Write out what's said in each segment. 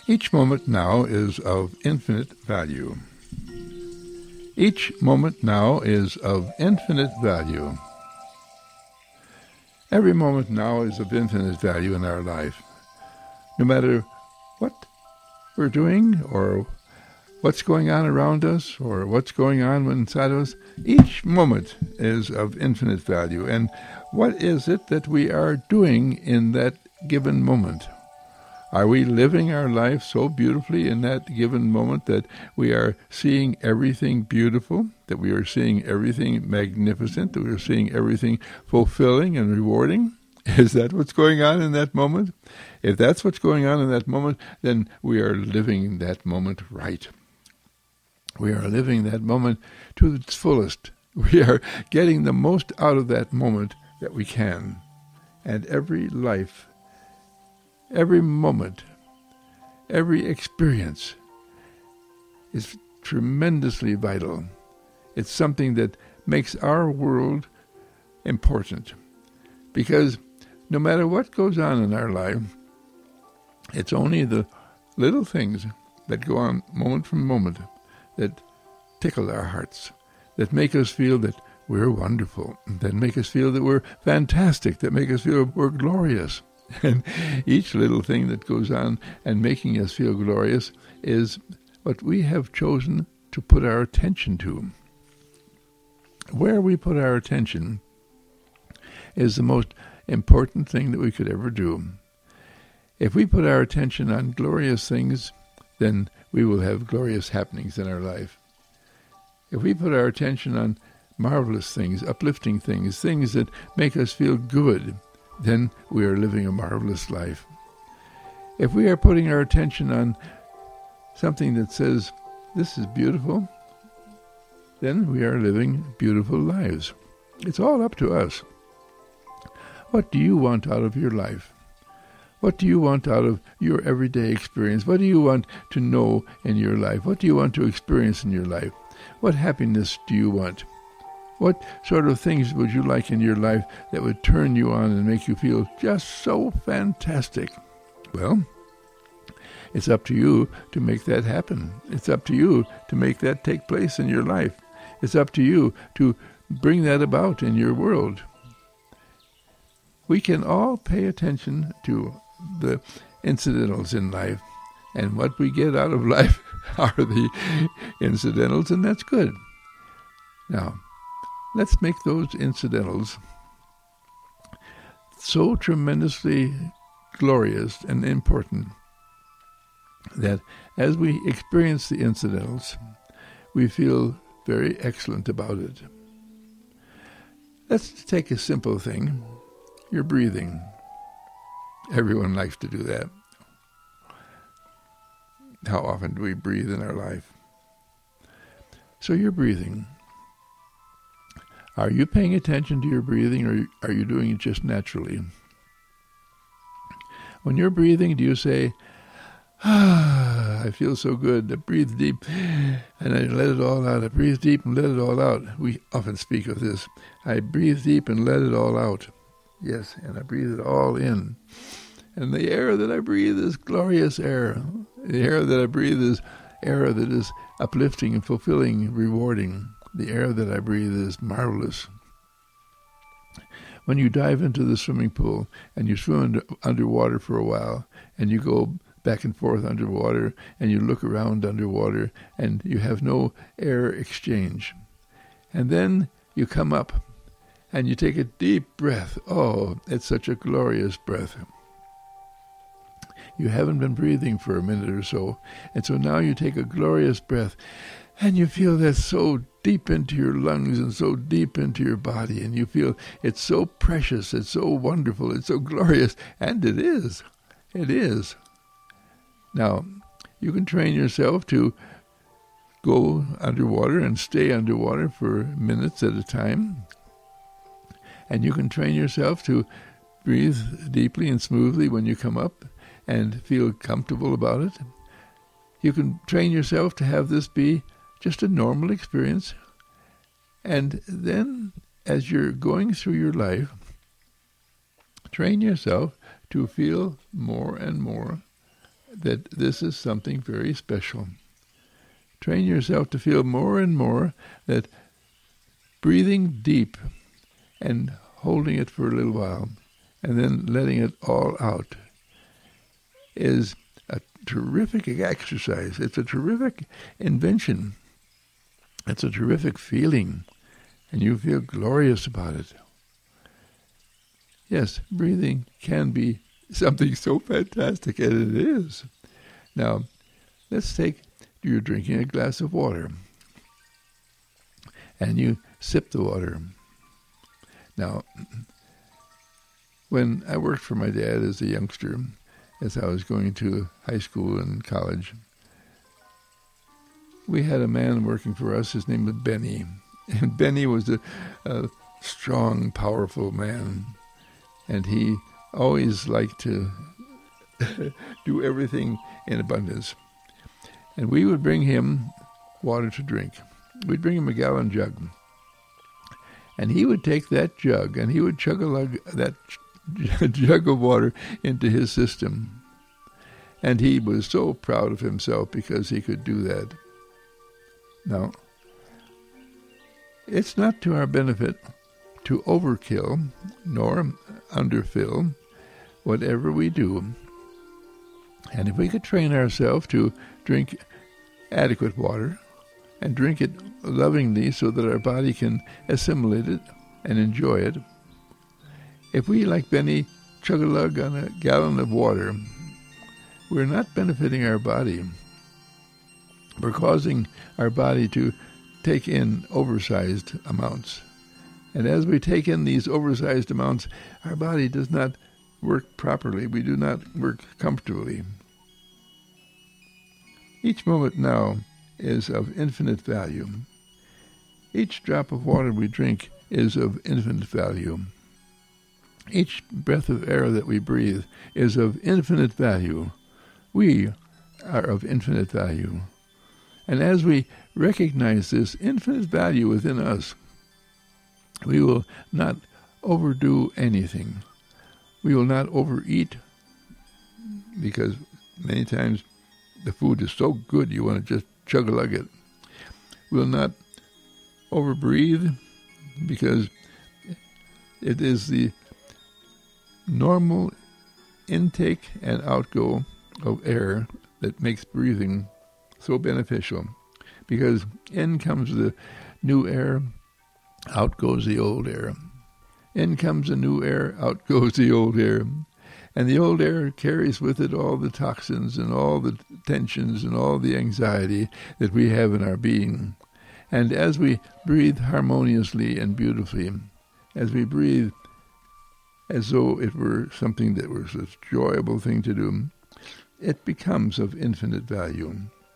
Each moment now is of infinite value. Each moment now is of infinite value. Every moment now is of infinite value in our life. No matter what we're doing or what's going on around us or what's going on inside of us, each moment is of infinite value. And what is it that we are doing in that given moment? Are we living our life so beautifully in that given moment that we are seeing everything beautiful, that we are seeing everything magnificent, that we are seeing everything fulfilling and rewarding? Is that what's going on in that moment? If that's what's going on in that moment, then we are living that moment right. We are living that moment to its fullest. We are getting the most out of that moment that we can. And every life, every moment, every experience is tremendously vital. It's something that makes our world important. Because no matter what goes on in our life, it's only the little things that go on moment from moment that tickle our hearts, that make us feel that we're wonderful, that make us feel that we're fantastic, that make us feel we're glorious. And each little thing that goes on and making us feel glorious is what we have chosen to put our attention to. Where we put our attention is the most important thing that we could ever do. If we put our attention on glorious things, then we will have glorious happenings in our life. If we put our attention on marvelous things, uplifting things, things that make us feel good, then we are living a marvelous life. If we are putting our attention on something that says, this is beautiful, then we are living beautiful lives. It's all up to us. What do you want out of your life? What do you want out of your everyday experience? What do you want to know in your life? What do you want to experience in your life? What happiness do you want? What sort of things would you like in your life that would turn you on and make you feel just so fantastic? Well, it's up to you to make that happen. It's up to you to make that take place in your life. It's up to you to bring that about in your world. We can all pay attention to the incidentals in life, and what we get out of life are the incidentals, and that's good. Now, let's make those incidentals so tremendously glorious and important that as we experience the incidentals, we feel very excellent about it. Let's take a simple thing, your breathing. Everyone likes to do that. How often do we breathe in our life? So you're breathing. Are you paying attention to your breathing, or are you doing it just naturally? When you're breathing, do you say, I feel so good, I breathe deep, and I let it all out. I breathe deep and let it all out. We often speak of this. I breathe deep and let it all out. Yes, and I breathe it all in. And the air that I breathe is glorious air. The air that I breathe is air that is uplifting and fulfilling, rewarding. The air that I breathe is marvelous. When you dive into the swimming pool and you swim underwater for a while, and you go back and forth underwater, and you look around underwater, and you have no air exchange. And then you come up, and you take a deep breath. Oh, it's such a glorious breath. You haven't been breathing for a minute or so, and so now you take a glorious breath, and you feel that so deep into your lungs and so deep into your body, and you feel it's so precious, it's so wonderful, it's so glorious, and it is. It is. Now, you can train yourself to go underwater and stay underwater for minutes at a time, and you can train yourself to breathe deeply and smoothly when you come up and feel comfortable about it. You can train yourself to have this be just a normal experience. And then, as you're going through your life, train yourself to feel more and more that this is something very special. Train yourself to feel more and more that breathing deep and holding it for a little while and then letting it all out is a terrific exercise. It's a terrific invention. It's a terrific feeling, and you feel glorious about it. Yes, breathing can be something so fantastic, and it is. Now, let's take you're drinking a glass of water, and you sip the water. Now, when I worked for my dad as a youngster, as I was going to high school and college, we had a man working for us. His name was Benny. And Benny was a strong, powerful man. And he always liked to do everything in abundance. And we would bring him water to drink. We'd bring him a gallon jug. And he would take that jug and he would chug-a-lug that jug of water into his system. And he was so proud of himself because he could do that. Now, it's not to our benefit to overkill nor underfill whatever we do. And if we could train ourselves to drink adequate water and drink it lovingly so that our body can assimilate it and enjoy it, if we, like Benny, chug-a-lug on a gallon of water, we're not benefiting our body. We're causing our body to take in oversized amounts. And as we take in these oversized amounts, our body does not work properly. We do not work comfortably. Each moment now is of infinite value. Each drop of water we drink is of infinite value. Each breath of air that we breathe is of infinite value. We are of infinite value. And as we recognize this infinite value within us, we will not overdo anything. We will not overeat, because many times the food is so good you want to just chug-a-lug it. We will not overbreathe, because it is the normal intake and outgo of air that makes breathing so beneficial. Because in comes the new air, out goes the old air. In comes the new air, out goes the old air. And the old air carries with it all the toxins and all the tensions and all the anxiety that we have in our being. And as we breathe harmoniously and beautifully, as we breathe as though it were something that was a enjoyable thing to do, it becomes of infinite value.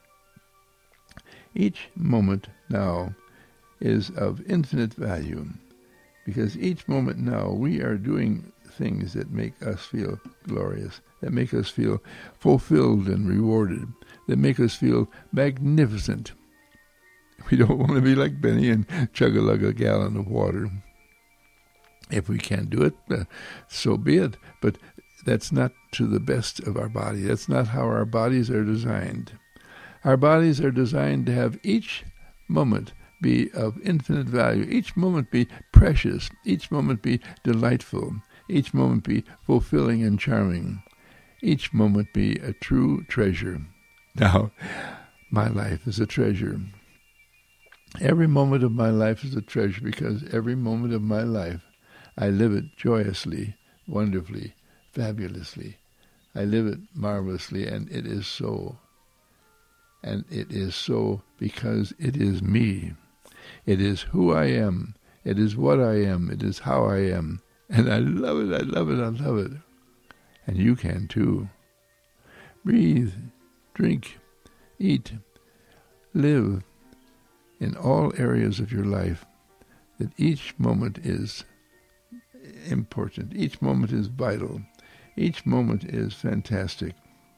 Each moment now is of infinite value, because each moment now we are doing things that make us feel glorious, that make us feel fulfilled and rewarded, that make us feel magnificent. We don't want to be like Benny and chug-a-lug a gallon of water. If we can't do it, so be it. But that's not to the best of our body. That's not how our bodies are designed. Our bodies are designed to have each moment be of infinite value, each moment be precious, each moment be delightful, each moment be fulfilling and charming, each moment be a true treasure. Now, my life is a treasure. Every moment of my life is a treasure, because every moment of my life I live it joyously, wonderfully, fabulously. I live it marvelously, and it is so. And it is so because it is me. It is who I am. It is what I am. It is how I am. And I love it, I love it, I love it. And you can too. Breathe, drink, eat, live in all areas of your life, that each moment is important. Each moment is vital. Each moment is fantastic.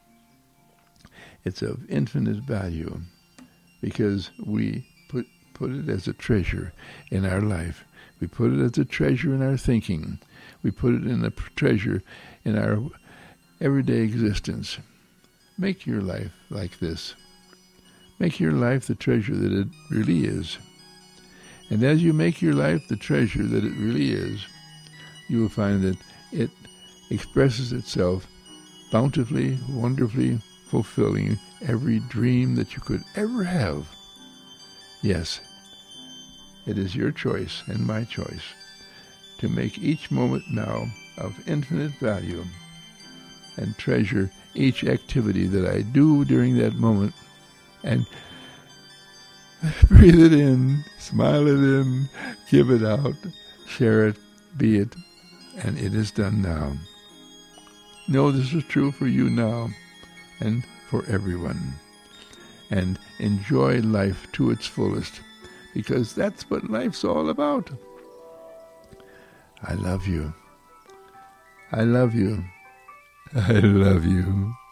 It's of infinite value, because we put it as a treasure in our life. We put it as a treasure in our thinking. We put it in a treasure in our everyday existence. make your life like this. Make your life the treasure that it really is. And as you make your life the treasure that it really is, you will find that it expresses itself bountifully, wonderfully, fulfilling every dream that you could ever have. Yes, it is your choice and my choice to make each moment now of infinite value and treasure each activity that I do during that moment and breathe it in, smile it in, give it out, share it, be it, and it is done now. Know this is true for you now and for everyone. And enjoy life to its fullest, because that's what life's all about. I love you. I love you. I love you.